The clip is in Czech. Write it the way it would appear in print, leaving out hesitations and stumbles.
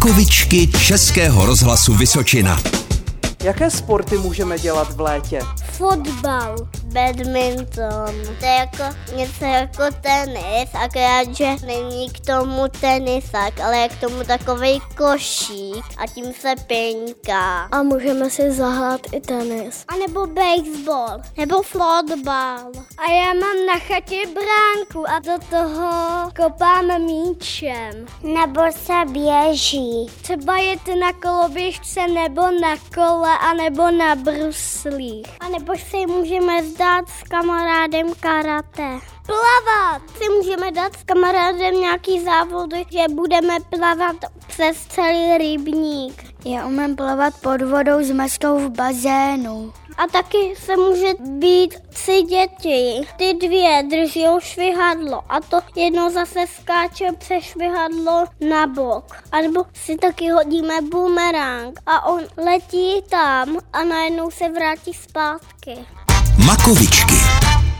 Makovičky Českého rozhlasu Vysočina. Jaké sporty můžeme dělat v létě? Fotbal, badminton, to je jako něco jako tenis, akorát, že není k tomu tenisák, ale je k tomu takovej košík a tím se peňká. A můžeme si zahrát i tenis. A nebo baseball, nebo fotbal. A já mám na chatě bránku a do toho kopám míčem. Nebo se běží. Třeba jet na koloběžce nebo na kole a nebo na bruslích. A nebo si můžeme zdát s kamarádem karate. Plavat! Si můžeme dát s kamarádem nějaký závody, že budeme plavat přes celý rybník. Já umím plavat pod vodou s mestou v bazénu. A taky se může být 3 děti. Ty 2 drží švihadlo a to jedno zase skáče přes švihadlo na bok. A nebo si taky hodíme bumerang a on letí tam a najednou se vrátí zpátky. Makovičky.